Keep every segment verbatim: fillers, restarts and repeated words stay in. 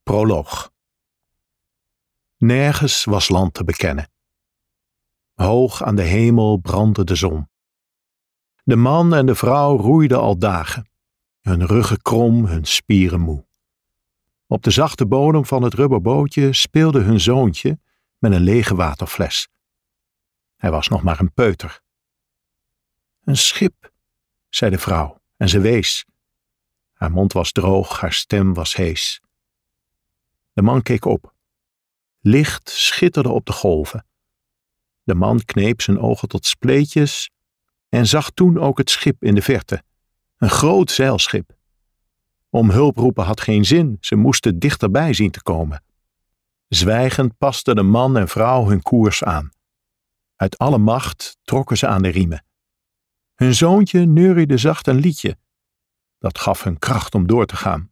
Proloog. Nergens was land te bekennen. Hoog aan de hemel brandde de zon. De man en de vrouw roeiden al dagen, hun ruggen krom, hun spieren moe. Op de zachte bodem van het rubberbootje speelde hun zoontje met een lege waterfles. Hij was nog maar een peuter. Een schip, zei de vrouw, en ze wees. Haar mond was droog, haar stem was hees. De man keek op. Licht schitterde op de golven. De man kneep zijn ogen tot spleetjes en zag toen ook het schip in de verte. Een groot zeilschip. Om hulp roepen had geen zin, ze moesten dichterbij zien te komen. Zwijgend pasten de man en vrouw hun koers aan. Uit alle macht trokken ze aan de riemen. Hun zoontje neuriede zacht een liedje. Dat gaf hun kracht om door te gaan.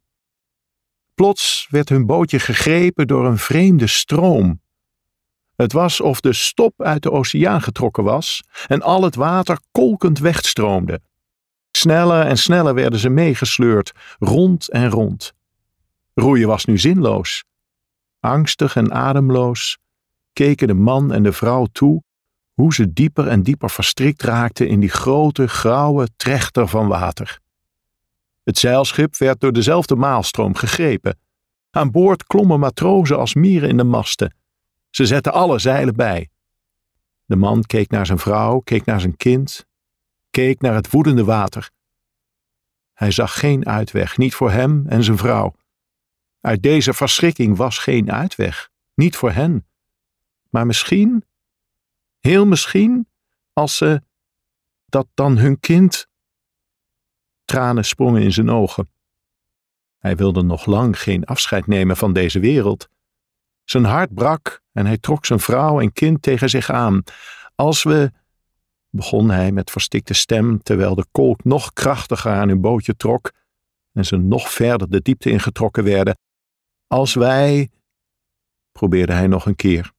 Plots werd hun bootje gegrepen door een vreemde stroom. Het was of de stop uit de oceaan getrokken was en al het water kolkend wegstroomde. Sneller en sneller werden ze meegesleurd, rond en rond. Roeien was nu zinloos. Angstig en ademloos keken de man en de vrouw toe hoe ze dieper en dieper verstrikt raakten in die grote, grauwe trechter van water. Het zeilschip werd door dezelfde maalstroom gegrepen. Aan boord klommen matrozen als mieren in de masten. Ze zetten alle zeilen bij. De man keek naar zijn vrouw, keek naar zijn kind, keek naar het woedende water. Hij zag geen uitweg, niet voor hem en zijn vrouw. Uit deze verschrikking was geen uitweg, niet voor hen. Maar misschien, heel misschien, als ze, dat dan hun kind... Tranen sprongen in zijn ogen. Hij wilde nog lang geen afscheid nemen van deze wereld. Zijn hart brak en hij trok zijn vrouw en kind tegen zich aan. Als we, begon hij met verstikte stem, terwijl de kolk nog krachtiger aan hun bootje trok en ze nog verder de diepte ingetrokken werden. Als wij, probeerde hij nog een keer.